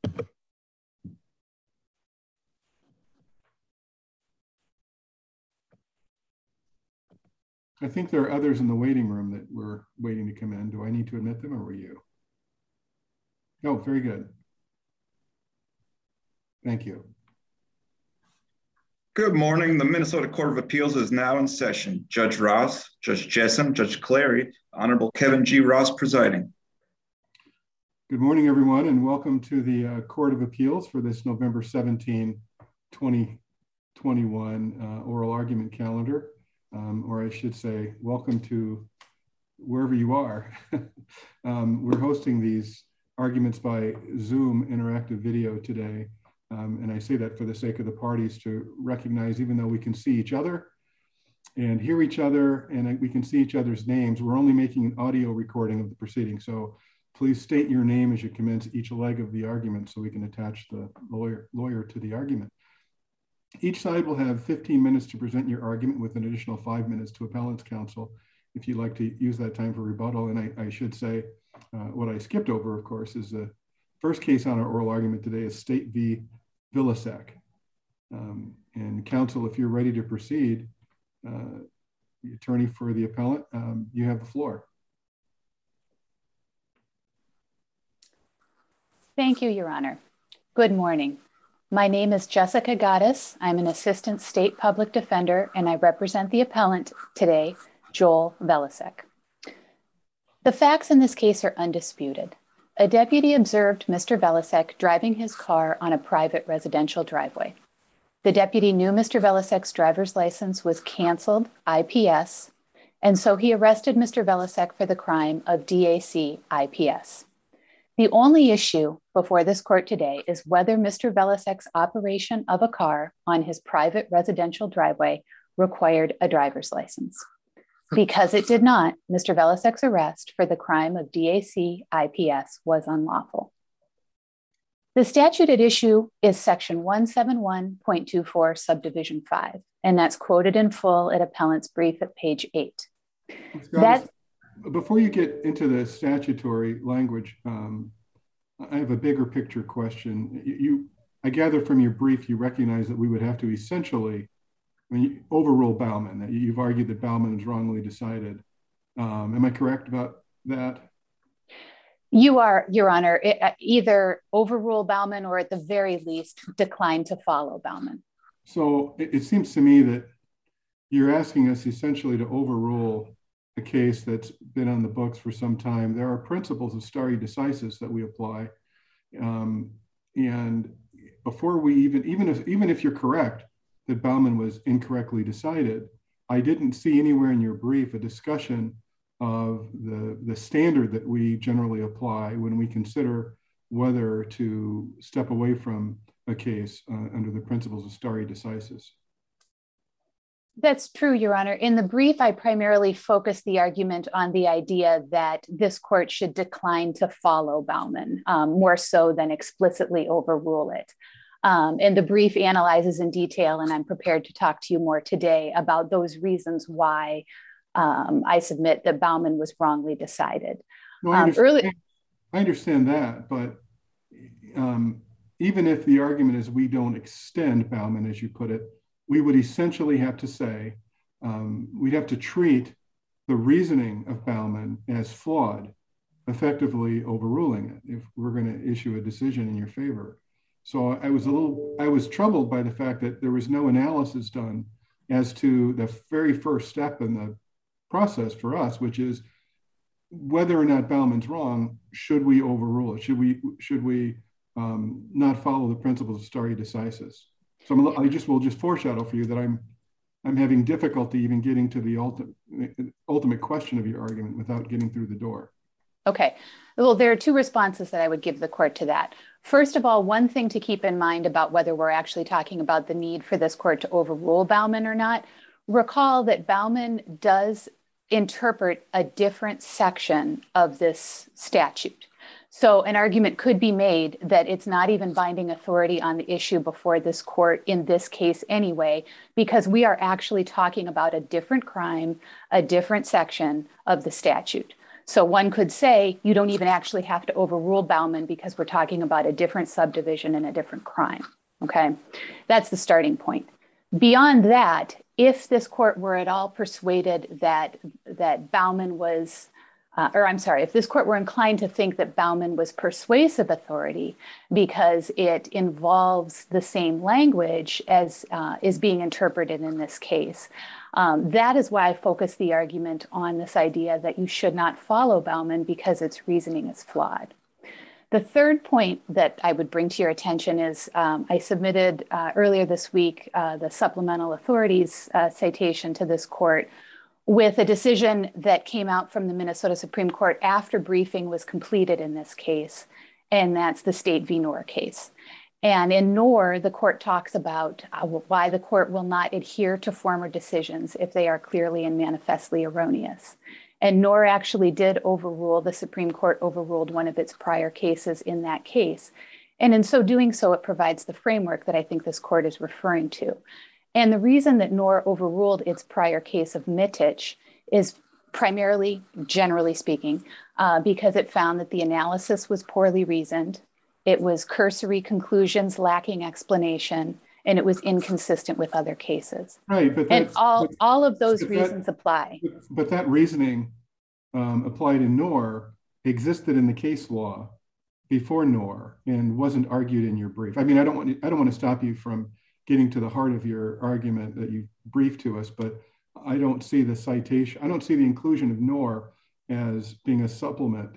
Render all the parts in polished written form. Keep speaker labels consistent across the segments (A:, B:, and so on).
A: I think there are others in the waiting room that were waiting to come in. Do I need to admit them or were you? Oh, very good. Thank you.
B: Good morning. The Minnesota Court of Appeals is now in session. Judge Ross, Judge Jessom, Judge Clary, Honorable Kevin G. Ross presiding.
A: Good morning, everyone, and welcome to the Court of Appeals for this November 17, 2021 oral argument calendar. Or I should say, welcome to wherever you are. We're hosting these arguments by Zoom interactive video today. And I say that for the sake of the parties to recognize, even though we can see each other and hear each other and we can see each other's names, we're only making an audio recording of the proceeding. So please state your name as you commence each leg of the argument so we can attach the lawyer to the argument. Each side will have 15 minutes to present your argument with an additional 5 minutes to appellant's counsel if you'd like to use that time for rebuttal. And I should say, what I skipped over, of course, is the first case on our oral argument today is State v. Villasek. And counsel, if you're ready to proceed, the attorney for the appellant, you have the floor.
C: Thank you, Your Honor. Good morning. My name is Jessica Gaddis. I'm an assistant state public defender, and I represent the appellant today, Joel Villasek. The facts in this case are undisputed. A deputy observed Mr. Villasek driving his car on a private residential driveway. The deputy knew Mr. Villasek's driver's license was canceled, IPS, and so he arrested Mr. Villasek for the crime of DAC, IPS. The only issue before this court today is whether Mr. Villasek's operation of a car on his private residential driveway required a driver's license. Because it did not, Mr. Villasek's arrest for the crime of DAC, IPS was unlawful. The statute at issue is section 171.24 subdivision 5, and that's quoted in full at appellant's brief at page 8.
A: Before you get into the statutory language, I have a bigger picture question. I gather from your brief, you recognize that we would have to essentially overrule Bauman, that you've argued that Bauman is wrongly decided. Am I correct about that?
C: You are, Your Honor. Either overrule Bauman or at the very least decline to follow Bauman.
A: So it seems to me that you're asking us essentially to overrule a case that's been on the books for some time. There are principles of stare decisis that we apply. And before we even if you're correct that Bauman was incorrectly decided, I didn't see anywhere in your brief a discussion of the standard that we generally apply when we consider whether to step away from a case under the principles of stare decisis.
C: That's true, Your Honor. In the brief, I primarily focused the argument on the idea that this court should decline to follow Bauman, more so than explicitly overrule it. And the brief analyzes in detail, and I'm prepared to talk to you more today about those reasons why I submit that Bauman was wrongly decided.
A: No, I understand that, but even if the argument is we don't extend Bauman, as you put it, we would essentially have to say, we'd have to treat the reasoning of Bauman as flawed, effectively overruling it if we're going to issue a decision in your favor. So I was troubled by the fact that there was no analysis done as to the very first step in the process for us, which is whether or not Bauman's wrong, should we overrule it? Should we not follow the principles of stare decisis? So will just foreshadow for you that I'm having difficulty even getting to the ultimate question of your argument without getting through the door.
C: Okay. Well, there are two responses that I would give the court to that. First of all, one thing to keep in mind about whether we're actually talking about the need for this court to overrule Bauman or not, recall that Bauman does interpret a different section of this statute. So an argument could be made that it's not even binding authority on the issue before this court in this case anyway, because we are actually talking about a different crime, a different section of the statute. So one could say you don't even actually have to overrule Bauman because we're talking about a different subdivision and a different crime. Okay, that's the starting point. Beyond that, if this court were at all persuaded that Bauman was, if this court were inclined to think that Bauman was persuasive authority because it involves the same language as is being interpreted in this case, that is why I focus the argument on this idea that you should not follow Bauman because its reasoning is flawed. The third point that I would bring to your attention is I submitted earlier this week the supplemental authorities citation to this court with a decision that came out from the Minnesota Supreme Court after briefing was completed in this case, and that's the State v. Knorr case. And in Knorr, the court talks about why the court will not adhere to former decisions if they are clearly and manifestly erroneous. And Knorr actually did overrule, the Supreme Court overruled one of its prior cases in that case. And in so doing so, it provides the framework that I think this court is referring to. And the reason that Knorr overruled its prior case of Mitich is primarily, generally speaking, because it found that the analysis was poorly reasoned, it was cursory conclusions lacking explanation, and it was inconsistent with other cases.
A: Right, but
C: and all of those reasons apply.
A: But that reasoning applied in Knorr existed in the case law before Knorr and wasn't argued in your brief. I mean, I don't want to stop you from getting to the heart of your argument that you briefed to us, but I don't see the citation. I don't see the inclusion of Knorr as being a supplement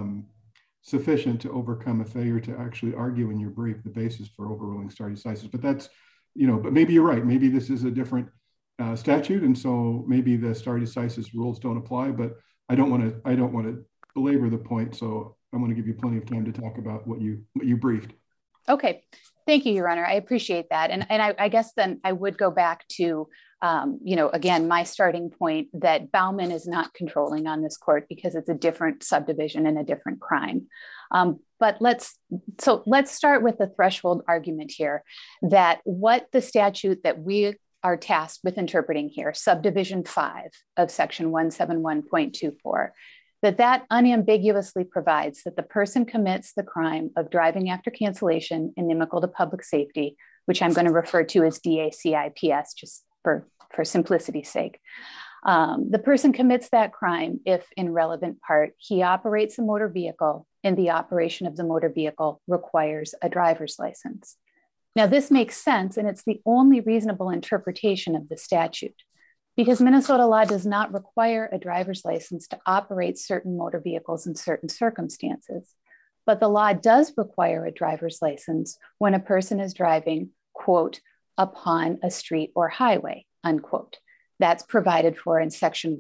A: sufficient to overcome a failure to actually argue in your brief the basis for overruling stare decisis. But that's, but maybe you're right. Maybe this is a different statute, and so maybe the stare decisis rules don't apply. But I don't want to belabor the point. So I want to give you plenty of time to talk about what you briefed.
C: Okay, thank you, Your Honor. I appreciate that, and I guess then I would go back to again, my starting point that Bauman is not controlling on this court because it's a different subdivision and a different crime. But let's start with the threshold argument here that what the statute that we are tasked with interpreting here, subdivision 5 of section 171.24, that unambiguously provides that the person commits the crime of driving after cancellation inimical to public safety, which I'm going to refer to as DACIPS just for simplicity's sake. The person commits that crime if, in relevant part, he operates a motor vehicle and the operation of the motor vehicle requires a driver's license. Now, this makes sense, and it's the only reasonable interpretation of the statute because Minnesota law does not require a driver's license to operate certain motor vehicles in certain circumstances. But the law does require a driver's license when a person is driving, quote, upon a street or highway, unquote. That's provided for in section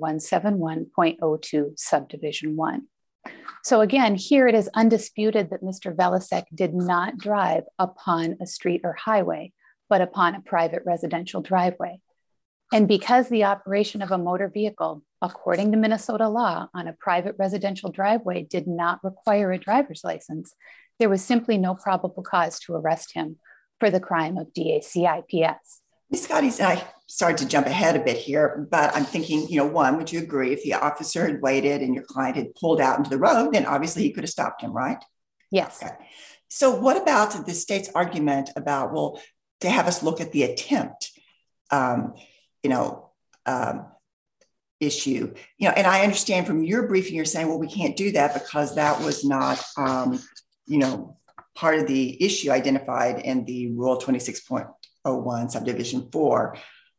C: 171.02 subdivision 1. So again, here it is undisputed that Mr. Velisek did not drive upon a street or highway, but upon a private residential driveway. And because the operation of a motor vehicle, according to Minnesota law, on a private residential driveway did not require a driver's license, there was simply no probable cause to arrest him for the crime of DACIPS.
D: Ms. Scotty, sorry to jump ahead a bit here, but I'm thinking, one, would you agree if the officer had waited and your client had pulled out into the road, then obviously he could have stopped him, right?
C: Yes.
D: Okay. So what about the state's argument about, well, to have us look at the attempt, issue, and I understand from your briefing, you're saying, well, we can't do that because that was not, part of the issue identified in the Rule 26.01 subdivision 4.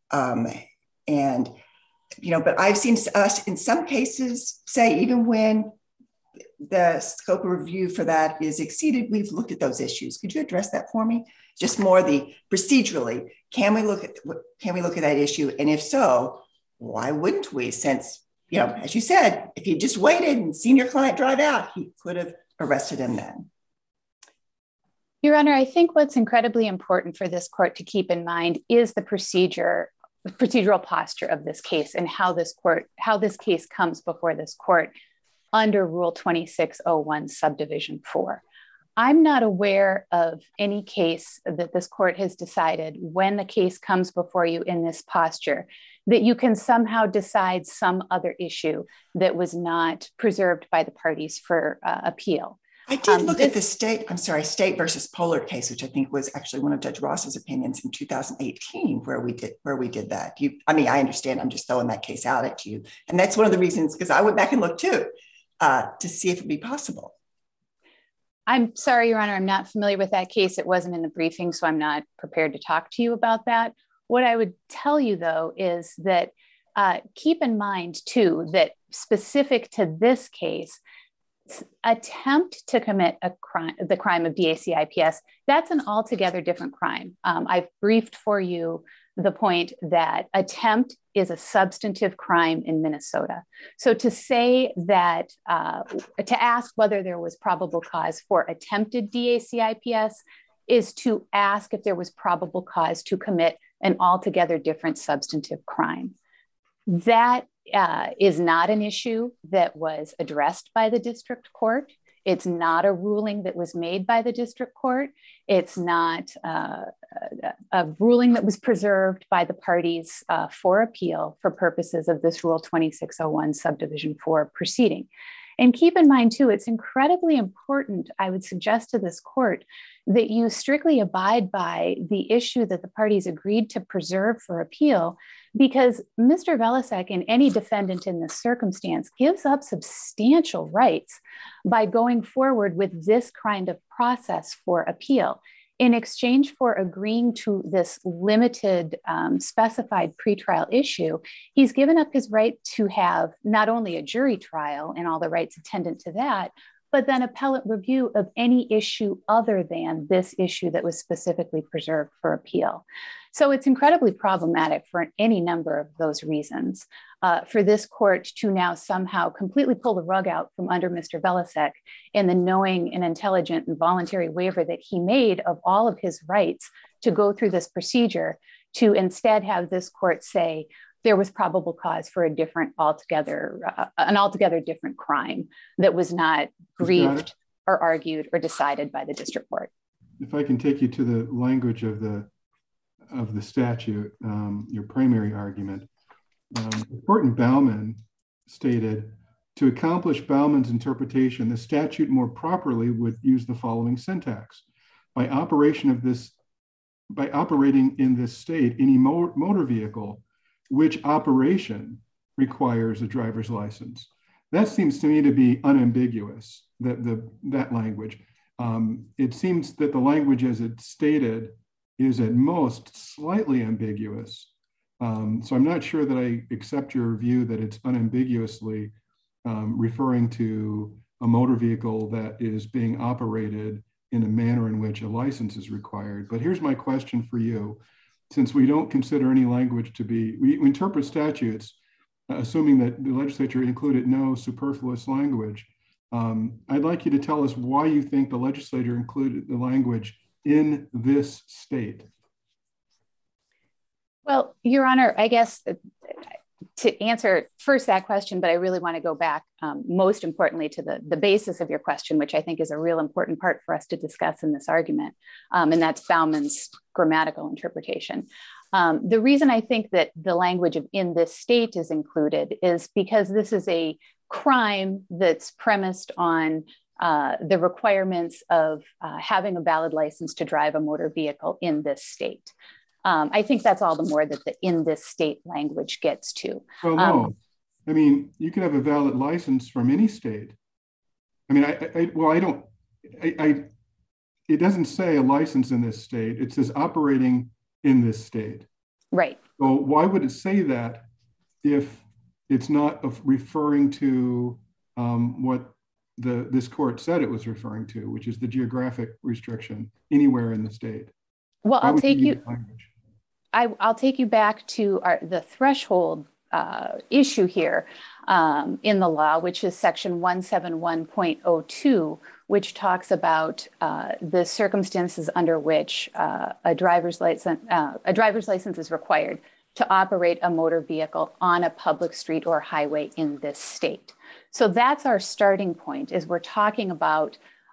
D: But I've seen us in some cases say, even when the scope of review for that is exceeded, we've looked at those issues. Could you address that for me? Just more procedurally, can we look at that issue? And if so, why wouldn't we? Since, as you said, if he just waited and seen your client drive out, he could have arrested him then.
C: Your Honor, I think what's incredibly important for this court to keep in mind is the procedural posture of this case and how this case comes before this court under Rule 26.01 subdivision 4. I'm not aware of any case that this court has decided when the case comes before you in this posture that you can somehow decide some other issue that was not preserved by the parties for appeal.
D: I did look at the State versus Pollard case, which I think was actually one of Judge Ross's opinions in 2018, where we did that. I understand. I'm just throwing that case out at you, and that's one of the reasons, because I went back and looked too to see if it'd be possible.
C: I'm sorry, Your Honor, I'm not familiar with that case. It wasn't in the briefing, so I'm not prepared to talk to you about that. What I would tell you, though, is that keep in mind, too, that specific to this case, attempt to commit the crime of DACIPS, that's an altogether different crime. I've briefed for you the point that attempt is a substantive crime in Minnesota. So to say that, to ask whether there was probable cause for attempted DACIPS is to ask if there was probable cause to commit an altogether different substantive crime. That is not an issue that was addressed by the district court. It's not a ruling that was made by the district court. It's not a ruling that was preserved by the parties for appeal for purposes of this Rule 2601 Subdivision 4 proceeding. And keep in mind, too, it's incredibly important, I would suggest to this court, that you strictly abide by the issue that the parties agreed to preserve for appeal, because Mr. Velisek and any defendant in this circumstance gives up substantial rights by going forward with this kind of process for appeal. In exchange for agreeing to this limited specified pretrial issue, he's given up his right to have not only a jury trial and all the rights attendant to that, but then appellate review of any issue other than this issue that was specifically preserved for appeal. So it's incredibly problematic for any number of those reasons for this court to now somehow completely pull the rug out from under Mr. Velisek in the knowing and intelligent and voluntary waiver that he made of all of his rights to go through this procedure, to instead have this court say there was probable cause for an altogether different crime that was not briefed or argued or decided by the district court.
A: If I can take you to the language of the statute, your primary argument, the court in Bauman stated, to accomplish Bauman's interpretation, the statute more properly would use the following syntax: by operating in this state, any motor vehicle which operation requires a driver's license. That seems to me to be unambiguous, that language. It seems that the language as it's stated is at most slightly ambiguous. So I'm not sure that I accept your view that it's unambiguously referring to a motor vehicle that is being operated in a manner in which a license is required. But here's my question for you. Since we don't consider any language to be, we interpret statutes, assuming that the legislature included no superfluous language, I'd like you to tell us why you think the legislature included the language in this state.
C: Well, Your Honor, I guess to answer first that question, but I really want to go back most importantly to the basis of your question, which I think is a real important part for us to discuss in this argument, and that's Bauman's grammatical interpretation. The reason I think that the language of in this state is included is because this is a crime that's premised on the requirements of having a valid license to drive a motor vehicle in this state. I think that's all the more that the in this state language gets to.
A: Well, no. I mean, you can have a valid license from any state. I mean, it doesn't say a license in this state. It says operating in this state.
C: Right.
A: So why would it say that if it's not referring to what this court said it was referring to, which is the geographic restriction anywhere in the state?
C: Well, I'll take you back to the threshold issue here in the law, which is section 171.02, which talks about the circumstances under which a driver's license is required to operate a motor vehicle on a public street or highway in this state. So that's our starting point, is we're talking about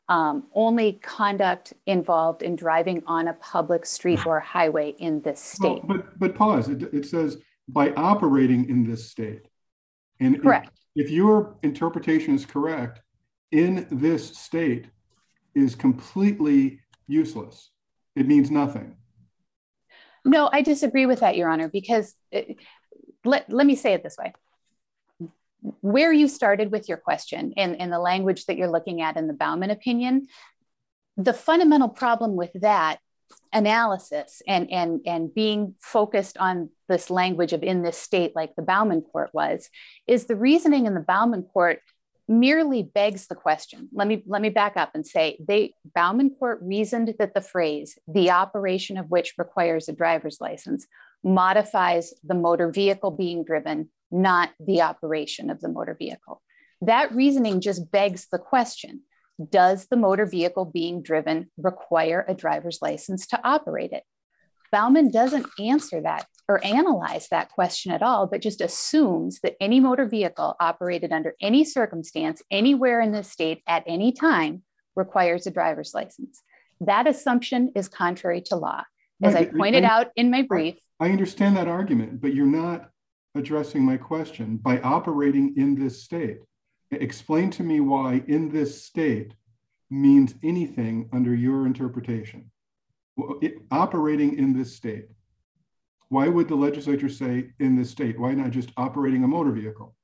C: only conduct involved in driving on a public street or highway in this state.
A: Well, but pause. It says by operating in this state. And
C: correct.
A: If your interpretation is correct, in this state is completely useless. It means nothing.
C: No, I disagree with that, Your Honor, because let me say it this way. Where you started with your question and the language that you're looking at in the Bauman opinion, the fundamental problem with that analysis and being focused on this language of in this state, like the Bauman court was, is the reasoning in the Bauman court merely begs the question. Let me back up and say Bauman court reasoned that the phrase, the operation of which requires a driver's license, modifies the motor vehicle being driven, not the operation of the motor vehicle. That reasoning just begs the question, does the motor vehicle being driven require a driver's license to operate it? Bauman doesn't answer that or analyze that question at all, but just assumes that any motor vehicle operated under any circumstance, anywhere in the state at any time requires a driver's license. That assumption is contrary to law. As I pointed out in my brief.
A: I understand that argument, but you're not addressing my question. By operating in this state, explain to me why in this state means anything under your interpretation. Operating in this state. Why would the legislature say in this state? Why not just operating a motor vehicle?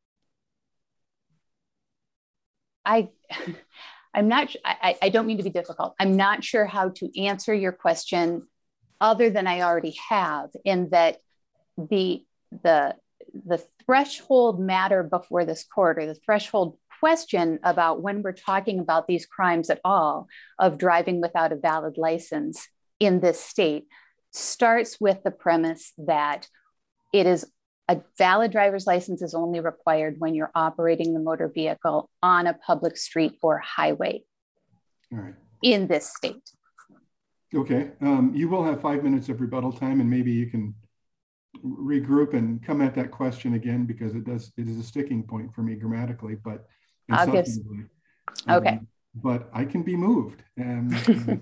C: I'm not, I don't mean to be difficult. I'm not sure how to answer your question other than I already have, in that the threshold matter before this court, or the threshold question about when we're talking about these crimes at all of driving without a valid license in this state, starts with the premise that it is a valid driver's license is only required when you're operating the motor vehicle on a public street or highway.
A: All right. In
C: this state.
A: Okay, you will have 5 minutes of rebuttal time, and maybe you can regroup and come at that question again, because it is a sticking point for me grammatically, but
C: okay.
A: But I can be moved, and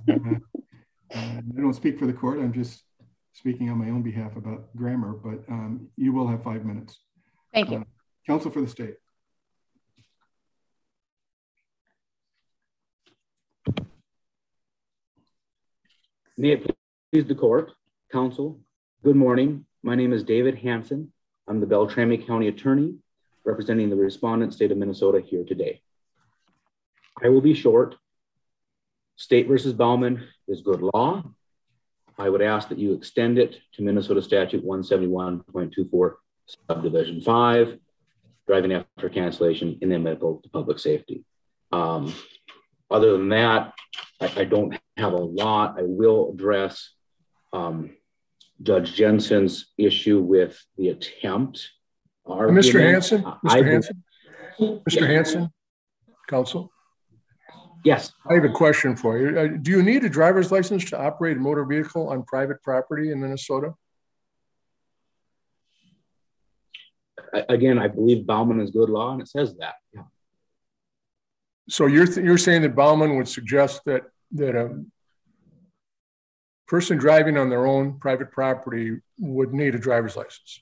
A: I don't speak for the court. I'm just speaking on my own behalf about grammar, but you will have 5 minutes.
C: Thank you.
A: Counsel for the state.
E: May it please the court, counsel, good morning. My name is David Hansen. I'm the Beltrami County Attorney representing the respondent state of Minnesota here today. I will be short. State versus Bauman is good law. I would ask that you extend it to Minnesota Statute 171.24 subdivision 5, driving after cancellation inimical to public safety. Other than that, I don't have a lot. I will address Judge Jensen's issue with the attempt.
F: Mr. Hansen, Mr. Hansen, counsel.
E: Yes.
F: I have a question for you. Do you need a driver's license to operate a motor vehicle on private property in Minnesota?
E: Again, I believe Bauman is good law, and it says that. Yeah.
F: So you're saying that Bauman would suggest that a person driving on their own private property would need a driver's license?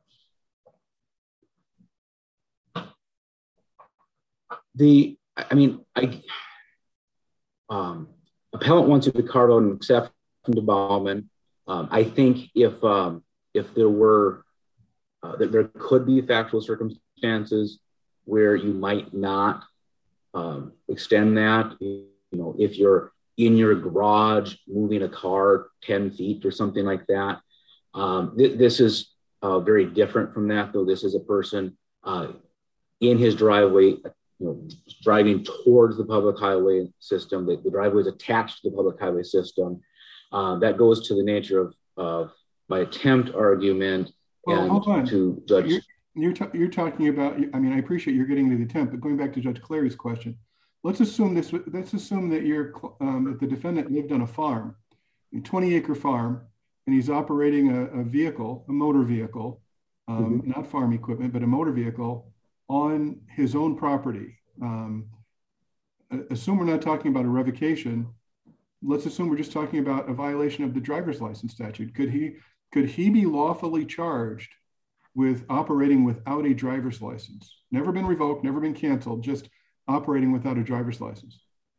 E: Appellant wants you to carve out an exception to Bauman. I think if there were, that there could be factual circumstances where you might not extend that. You know, if you're in your garage moving a car 10 feet or something like that. This is very different from that, though. This is a person in his driveway, driving towards the public highway system. The driveway is attached to the public highway system. That goes to the nature of my attempt argument.
A: Well, hold on.
E: To Judge.
A: You're talking about, I mean, I appreciate you're getting to the attempt, but going back to Judge Clary's question, let's assume that that the defendant lived on a farm, a 20-acre farm, and he's operating a vehicle, a motor vehicle, not farm equipment, but a motor vehicle on his own property. assume we're not talking about a revocation. Let's assume we're just talking about a violation of the driver's license statute. Could he be lawfully charged with operating without a driver's license? Never been revoked, never been canceled, just operating without a driver's license.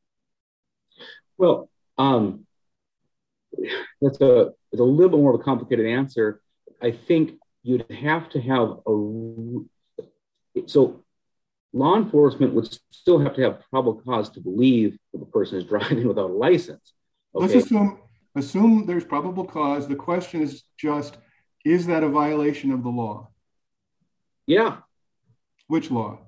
E: Well, that's a little bit more of a complicated answer. I think you'd have to have so law enforcement would still have to have probable cause to believe that the person is driving without a license. Okay?
A: Let's assume there's probable cause. The question is just, is that a violation of the law?
E: Yeah.
A: Which law?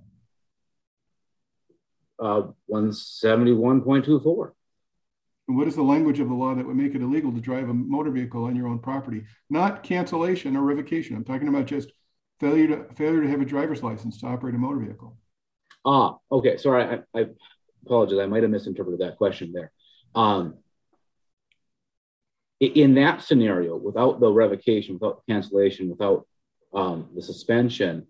E: 171.24.
A: And what is the language of the law that would make it illegal to drive a motor vehicle on your own property? Not cancellation or revocation. I'm talking about just failure to have a driver's license to operate a motor vehicle.
E: Okay. Sorry, I apologize. I might have misinterpreted that question there. In that scenario, without the revocation, without the cancellation, without the suspension,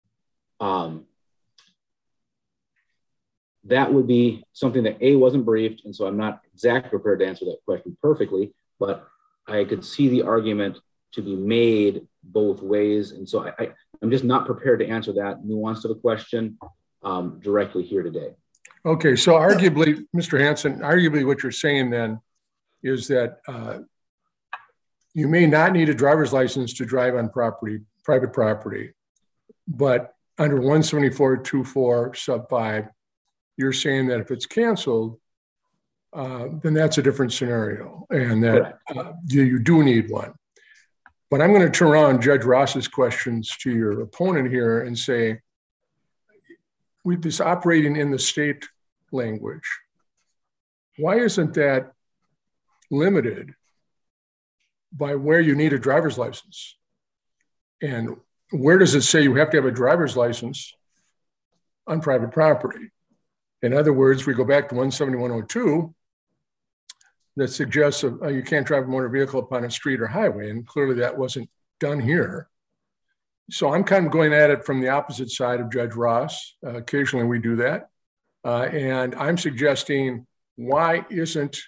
E: that would be something that wasn't briefed, and so I'm not exactly prepared to answer that question perfectly, but I could see the argument to be made both ways, and so I'm just not prepared to answer that nuance of the question directly here today.
F: Okay, so arguably, Mr. Hanson, what you're saying then is that you may not need a driver's license to drive on private property, but under 174.24 sub 5, you're saying that if it's canceled, then that's a different scenario, and that you do need one. But I'm going to turn around Judge Ross's questions to your opponent here and say, with this operating in the state language, why isn't that limited by where you need a driver's license? And where does it say you have to have a driver's license on private property? In other words, we go back to 171.02 that suggests you can't drive a motor vehicle upon a street or highway, and clearly that wasn't done here. So I'm kind of going at it from the opposite side of Judge Ross. Occasionally we do that. And I'm suggesting, why isn't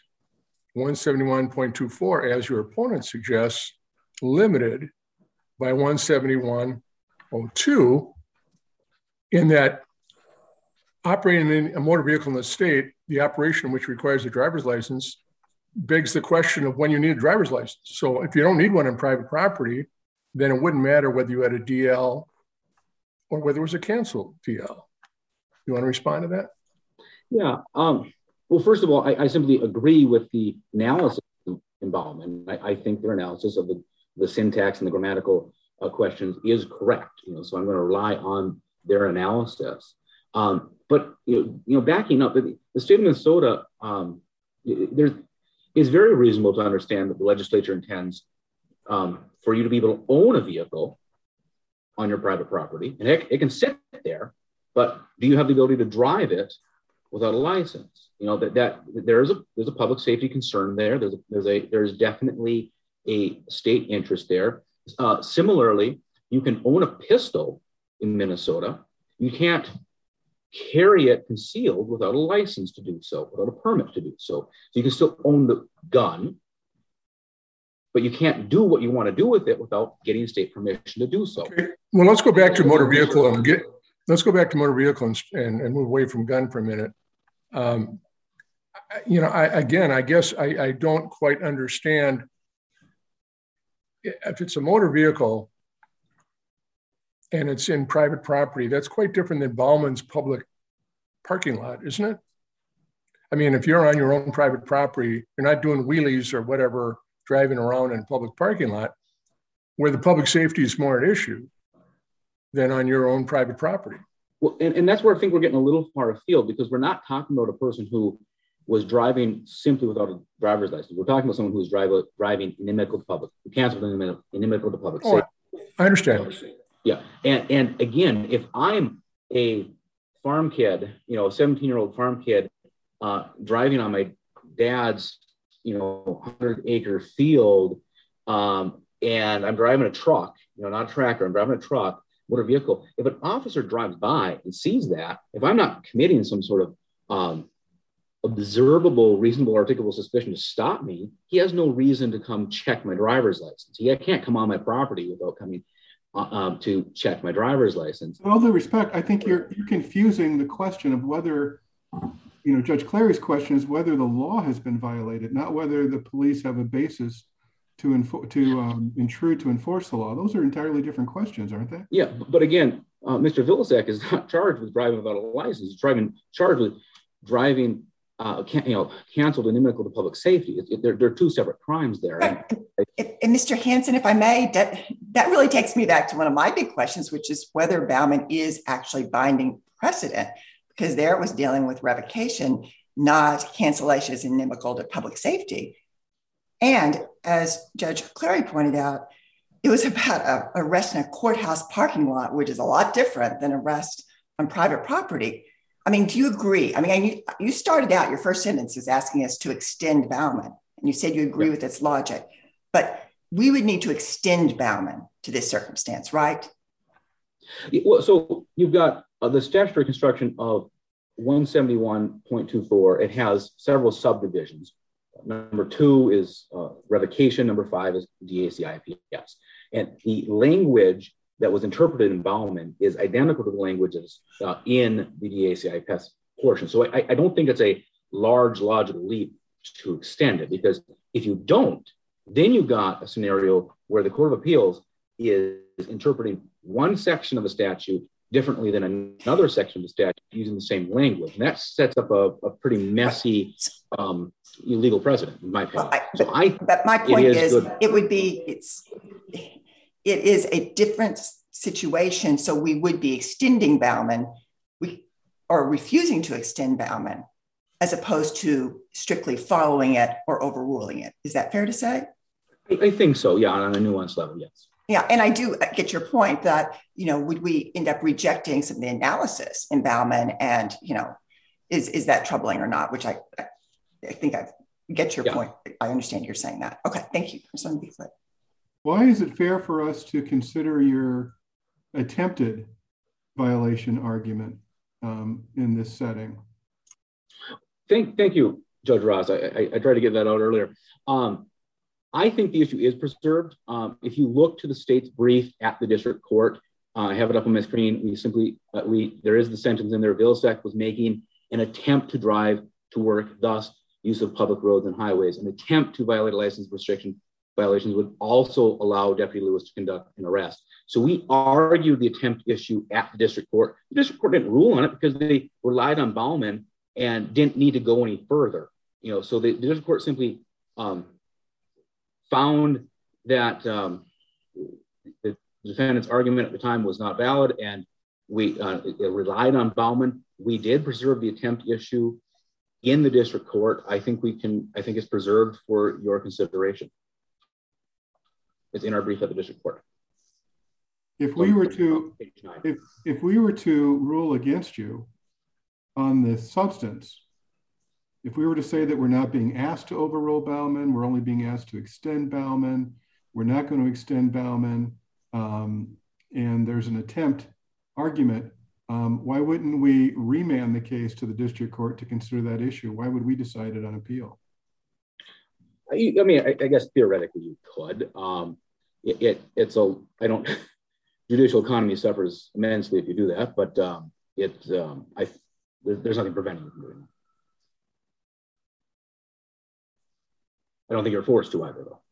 F: 171.24, as your opponent suggests, limited by 171.02, in that operating in a motor vehicle in the state, the operation which requires a driver's license, begs the question of when you need a driver's license. So if you don't need one on private property, then it wouldn't matter whether you had a DL or whether it was a canceled DL. You want to respond to that?
E: Yeah. Well, first of all, I simply agree with the analysis in Bauman. I think their analysis of the syntax and the grammatical questions is correct. So I'm going to rely on their analysis. But backing up, the state of Minnesota, it's very reasonable to understand that the legislature intends for you to be able to own a vehicle on your private property, and it can sit there, but do you have the ability to drive it without a license? That there's a public safety concern there. There's definitely a state interest there. Similarly, you can own a pistol in Minnesota. You can't carry it concealed without a license to do so, without a permit to do so. So you can still own the gun, but you can't do what you want to do with it without getting state permission to do so.
F: Okay. Well, let's go back to motor vehicle and move away from gun for a minute. I guess I don't quite understand. If it's a motor vehicle and it's in private property, that's quite different than Bauman's public parking lot, isn't it? I mean, if you're on your own private property, you're not doing wheelies or whatever, driving around in a public parking lot, where the public safety is more at issue than on your own private property.
E: Well, and that's where I think we're getting a little far afield, because we're not talking about a person who was driving simply without a driver's license. We're talking about someone who's driving inimical to public, inimical to public safety.
F: I understand.
E: Yeah, and again, if I'm a farm kid, a 17-year-old farm kid driving on my dad's, 100-acre field, and I'm driving a truck, not a tractor, I'm driving a truck, motor vehicle. If an officer drives by and sees that, if I'm not committing some sort of observable, reasonable, articulable suspicion to stop me, he has no reason to come check my driver's license. He can't come on my property without coming to check my driver's license.
A: With all due respect, I think you're confusing the question of whether, Judge Clary's question is whether the law has been violated, not whether the police have a basis to intrude to enforce the law. Those are entirely different questions, aren't they?
E: Yeah, but again, Mr. Villasek is not charged with driving without a license. He's charged with driving canceled and inimical to public safety. There are two separate crimes there.
D: And Mr. Hanson, if I may, that really takes me back to one of my big questions, which is whether Bauman is actually binding precedent, because there it was dealing with revocation, not cancellation as inimical to public safety. And as Judge Clary pointed out, it was about an arrest in a courthouse parking lot, which is a lot different than arrest on private property. I mean, do you agree? I mean, you started out, your first sentence is asking us to extend Bauman, and you said you agree with its logic, but we would need to extend Bauman to this circumstance, right?
E: Well, so you've got the statutory construction of 171.24. It has several subdivisions. Number 2 is revocation. Number 5 is DACIPS. And the language that was interpreted in Bauman is identical to the language that's in the DACIPS portion. So I don't think it's a large logical leap to extend it, because if you don't, then you've got a scenario where the Court of Appeals is interpreting one section of the statute differently than another section of the statute using the same language. And that sets up a pretty messy legal precedent, in my opinion.
D: But my point is it is a different situation. So we would be extending Bauman or refusing to extend Bauman as opposed to strictly following it or overruling it. Is that fair to say?
E: I think so, yeah, on a nuanced level, yes.
D: Yeah, and I do get your point that, would we end up rejecting some of the analysis in Bauman, and, is that troubling or not, which I think I get your point. I understand you're saying that. Okay, thank you. I just want to be clear.
A: Why is it fair for us to consider your attempted violation argument in this setting?
E: Thank you, Judge Ross. I tried to get that out earlier. I think the issue is preserved. If you look to the state's brief at the district court, I have it up on my screen. There is the sentence in there. Villasek was making an attempt to drive to work, thus use of public roads and highways. An attempt to violate a license restriction violations would also allow Deputy Lewis to conduct an arrest. So we argued the attempt issue at the district court. The district court didn't rule on it because they relied on Bauman and didn't need to go any further. So the district court simply found that the defendant's argument at the time was not valid, and we relied on Bauman. We did preserve the attempt issue in the district court. I think it's preserved for your consideration. It's in our brief at the district court.
A: If we were to rule against you on the substance, if we were to say that we're not being asked to overrule Bauman, we're only being asked to extend Bauman, we're not going to extend Bauman, and there's an attempt argument, why wouldn't we remand the case to the district court to consider that issue? Why would we decide it on appeal?
E: I guess theoretically you could. Judicial economy suffers immensely if you do that, but there's nothing preventing you from doing that. I don't think you're forced to either, though.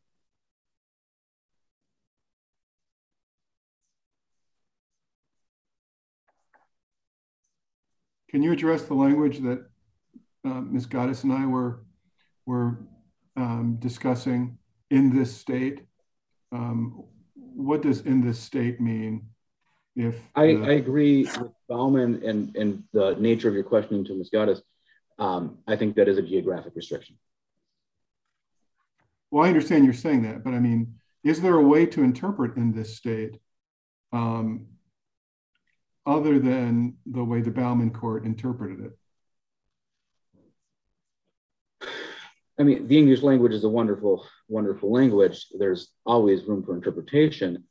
A: Can you address the language that Ms. Gaddis and I were discussing in this state? What does in this state mean? I
E: agree with Bauman and the nature of your questioning to Ms. Gaddis. I think that is a geographic restriction.
A: Well, I understand you're saying that, but I mean, is there a way to interpret in this state other than the way the Bauman court interpreted it?
E: I mean, the English language is a wonderful, wonderful language. There's always room for interpretation.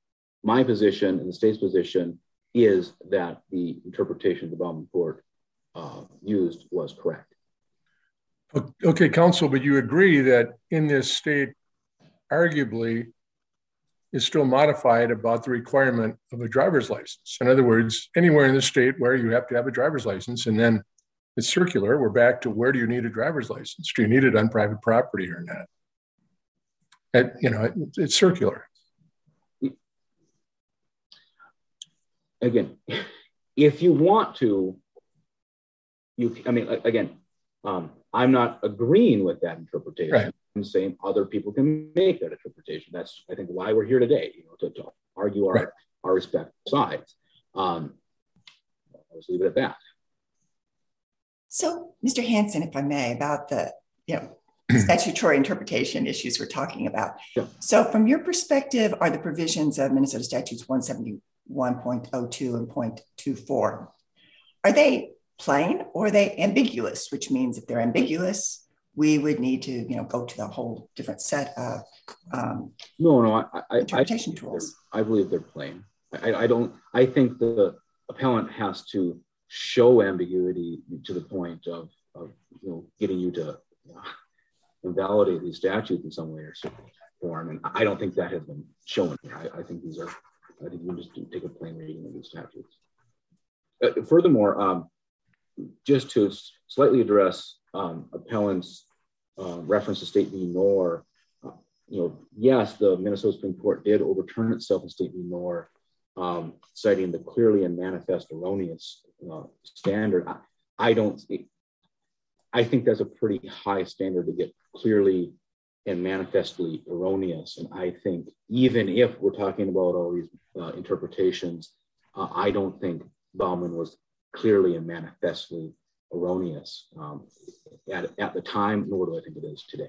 E: My position and the state's position is that the interpretation of the Bauman court used was correct.
F: Okay, counsel, but you agree that in this state, arguably, is still modified about the requirement of a driver's license. In other words, anywhere in the state where you have to have a driver's license, and then it's circular, we're back to where do you need a driver's license? Do you need it on private property or not? It's circular.
E: Again, if you want to, I'm not agreeing with that interpretation.
F: Right.
E: I'm saying other people can make that interpretation. That's, I think, why we're here today, to argue our respective sides. I'll just leave it at that.
D: So, Mr. Hanson, if I may, about the statutory interpretation issues we're talking about.
E: Yeah.
D: So, from your perspective, are the provisions of Minnesota Statutes 171.02 and .24, are they plain or are they ambiguous? Which means if they're ambiguous, we would need to, go to the whole different set of interpretation tools.
E: I believe they're plain. I think the appellant has to show ambiguity to the point of getting you to invalidate these statutes in some way or form. And I don't think that has been shown here. I think you can just take a plain reading of these statutes. Furthermore, just to slightly address appellant's reference to State v. Knorr, yes, the Minnesota Supreme Court did overturn itself in State v. Knorr, citing the clearly and manifest erroneous standard. I think that's a pretty high standard to get clearly and manifestly erroneous. And I think even if we're talking about all these interpretations, I don't think Bauman was clearly and manifestly erroneous at the time, nor do I think it is today.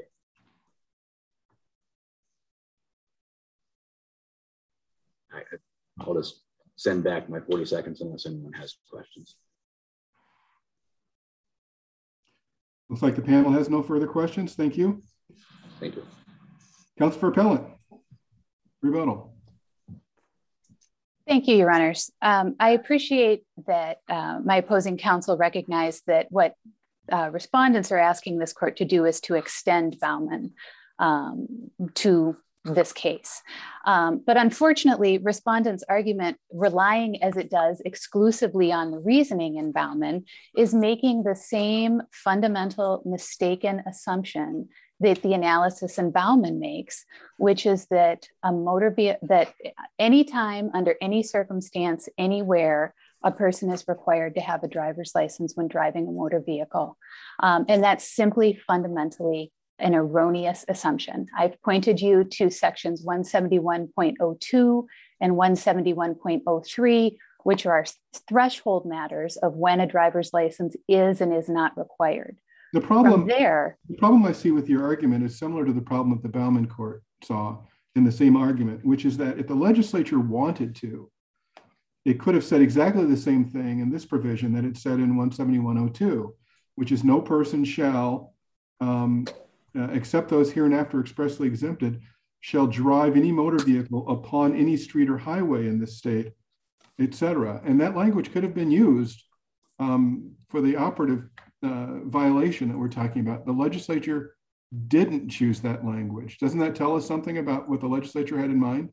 E: I'll just send back my 40 seconds unless anyone has questions.
A: Looks like the panel has no further questions. Thank you.
E: Thank you.
A: Counsel for Appellant, rebuttal.
C: Thank you, Your Honors. I appreciate that my opposing counsel recognized that what respondents are asking this court to do is to extend Bauman to this case. But unfortunately, respondents' argument, relying as it does exclusively on the reasoning in Bauman, is making the same fundamental mistaken assumption that the analysis in Bauman makes, which is that that anytime, under any circumstance, anywhere, a person is required to have a driver's license when driving a motor vehicle. And that's simply fundamentally an erroneous assumption. I've pointed you to sections 171.02 and 171.03, which are threshold matters of when a driver's license is and is not required.
A: The problem I see with your argument is similar to the problem that the Bauman court saw in the same argument, which is that if the legislature wanted to, it could have said exactly the same thing in this provision that it said in 171.02, which is no person shall, except those hereinafter expressly exempted, shall drive any motor vehicle upon any street or highway in this state, etc. And that language could have been used for the operative violation that we're talking about. The legislature didn't choose that language. Doesn't that tell us something about what the legislature had in mind?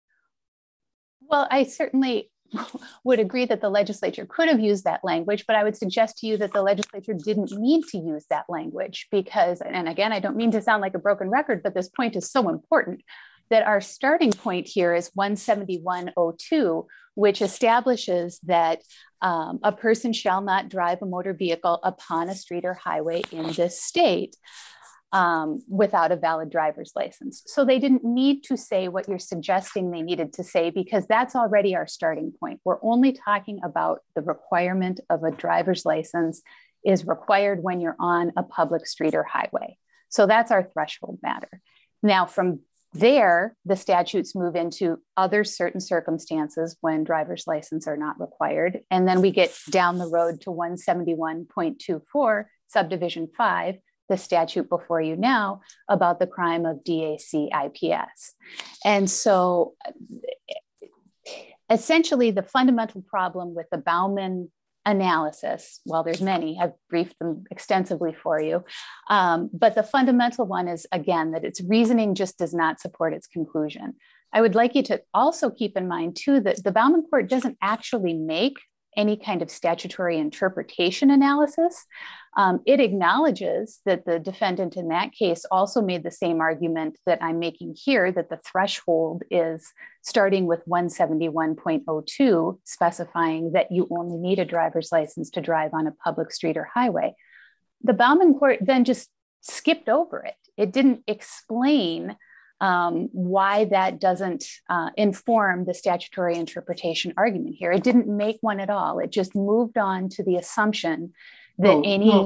C: Well, I certainly would agree that the legislature could have used that language, but I would suggest to you that the legislature didn't need to use that language because, and again, I don't mean to sound like a broken record, but this point is so important, that our starting point here is 171.02, which establishes that a person shall not drive a motor vehicle upon a street or highway in this state without a valid driver's license. So they didn't need to say what you're suggesting they needed to say because that's already our starting point. We're only talking about the requirement of a driver's license is required when you're on a public street or highway. So that's our threshold matter. Now, from there, the statutes move into other certain circumstances when driver's license are not required. And then we get down the road to 171.24, subdivision 5, the statute before you now about the crime of DAC IPS. And so essentially the fundamental problem with the Bauman analysis. Well, there's many. I've briefed them extensively for you. But the fundamental one is, again, that its reasoning just does not support its conclusion. I would like you to also keep in mind, too, that the Bauman Court doesn't actually make any kind of statutory interpretation analysis. It acknowledges that the defendant in that case also made the same argument that I'm making here, that the threshold is starting with 171.02, specifying that you only need a driver's license to drive on a public street or highway. The Bauman Court then just skipped over it. It didn't explain why that doesn't inform the statutory interpretation argument here. It didn't make one at all. It just moved on to the assumption that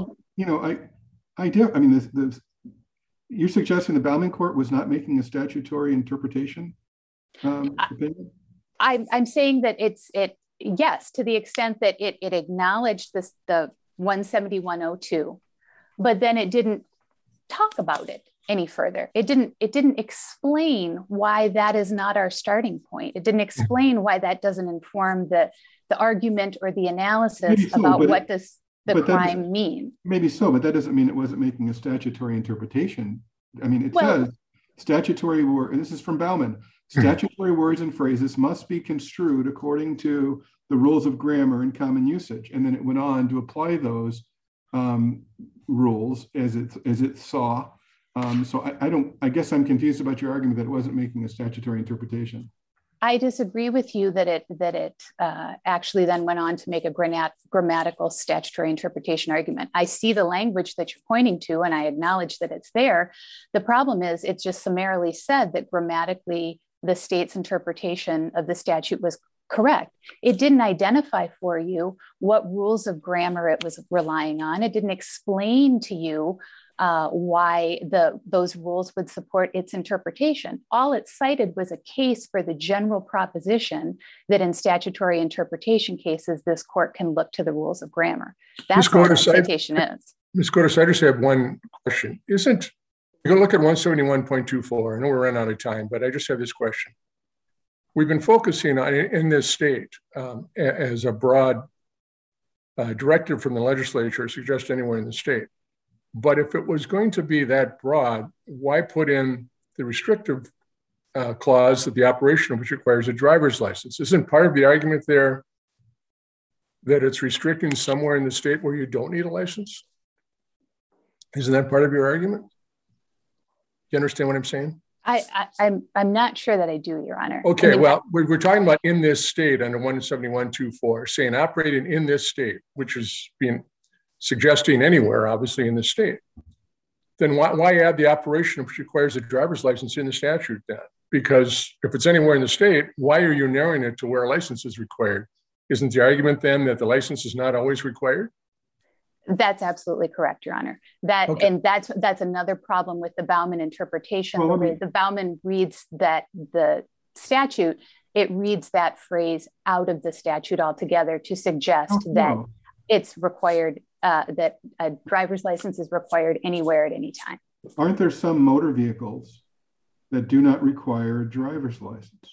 A: you're suggesting the Bauman Court was not making a statutory interpretation opinion?
C: I'm saying that yes, to the extent that it acknowledged the 171.02, but then it didn't talk about it any further. It didn't explain why that is not our starting point. It didn't explain why that doesn't inform the argument or the analysis about what does the crime mean.
A: Maybe so, but that doesn't mean it wasn't making a statutory interpretation. I mean, it says statutory word, and this is from Bauman, statutory words and phrases must be construed according to the rules of grammar and common usage. And then it went on to apply those rules as it saw. So I guess I'm confused about your argument that it wasn't making a statutory interpretation.
C: I disagree with you that it actually then went on to make a grammatical statutory interpretation argument. I see the language that you're pointing to, and I acknowledge that it's there. The problem is it just summarily said that grammatically the state's interpretation of the statute was correct. It didn't identify for you what rules of grammar it was relying on. It didn't explain to you why those rules would support its interpretation. All it cited was a case for the general proposition that in statutory interpretation cases, this court can look to the rules of grammar. That's what the citation is.
F: Ms. Cordes, I just have one question. You're going to look at 171.24. I know we're running out of time, but I just have this question. We've been focusing on in this state as a broad directive from the legislature, suggest anywhere in the state. But if it was going to be that broad, why put in the restrictive clause that the operation of which requires a driver's license? Isn't part of the argument there that it's restricting somewhere in the state where you don't need a license? Isn't that part of your argument? You understand what I'm saying?
C: I'm not sure that I do, Your Honor.
F: Okay, well, we're talking about in this state under 171.24, saying operating in this state, which is being suggesting anywhere, obviously, in the state. Then why add the operation which requires a driver's license in the statute then? Because if it's anywhere in the state, why are you narrowing it to where a license is required? Isn't the argument then that the license is not always required?
C: That's absolutely correct, Your Honor. And that's another problem with the Bauman interpretation. The way the Bauman reads that the statute, it reads that phrase out of the statute altogether to suggest that it's required, that a driver's license is required anywhere at any time.
A: Aren't there some motor vehicles that do not require a driver's license?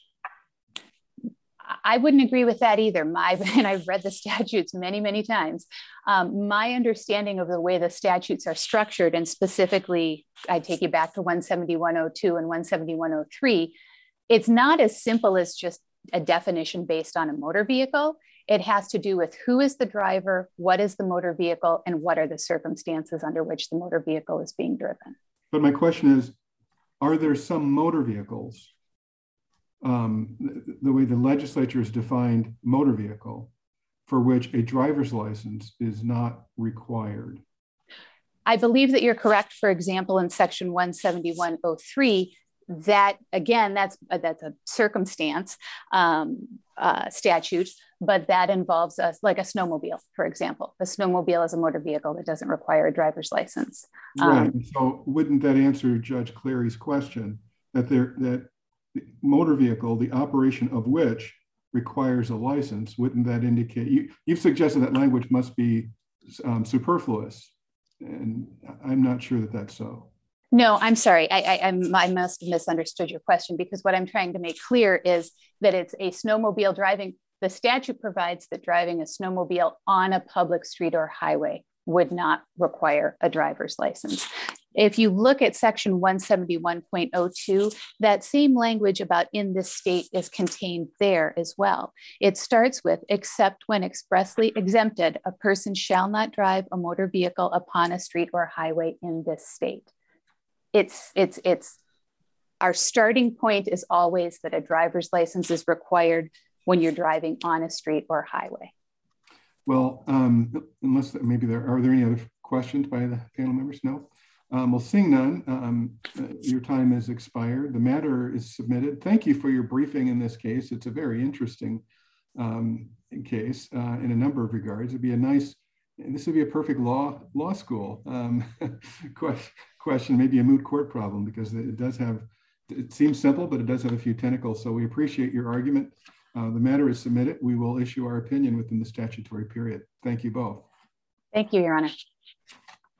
C: I wouldn't agree with that either. And I've read the statutes many, many times. My understanding of the way the statutes are structured, and specifically, I take you back to 171.02 and 171.03, it's not as simple as just a definition based on a motor vehicle. It has to do with who is the driver, what is the motor vehicle, and what are the circumstances under which the motor vehicle is being driven.
A: But my question is, are there some motor vehicles, the way the legislature has defined motor vehicle, for which a driver's license is not required?
C: I believe that you're correct. For example, in section 171.03, that again, that's a circumstance statute, but that involves like a snowmobile, for example. A snowmobile is a motor vehicle that doesn't require a driver's license.
A: Right. So wouldn't that answer Judge Clary's question that that motor vehicle, the operation of which requires a license, wouldn't that indicate, you've suggested that language must be superfluous, and I'm not sure that that's so.
C: No, I'm sorry. I must have misunderstood your question, because what I'm trying to make clear is that it's a snowmobile driving The statute provides that driving a snowmobile on a public street or highway would not require a driver's license. If you look at section 171.02, that same language about in this state is contained there as well. It starts with, except when expressly exempted, a person shall not drive a motor vehicle upon a street or highway in this state. Our starting point is always that a driver's license is required when you're driving on a street or highway.
A: Well, unless maybe are there any other questions by the panel members? No. Well, seeing none, your time has expired. The matter is submitted. Thank you for your briefing in this case. It's a very interesting case in a number of regards. It'd be a nice, this would be a perfect law school question, maybe a moot court problem, because it does have, it seems simple, but it does have a few tentacles. So we appreciate your argument. The matter is submitted. We will issue our opinion within the statutory period. Thank you both.
C: Thank you, Your Honor.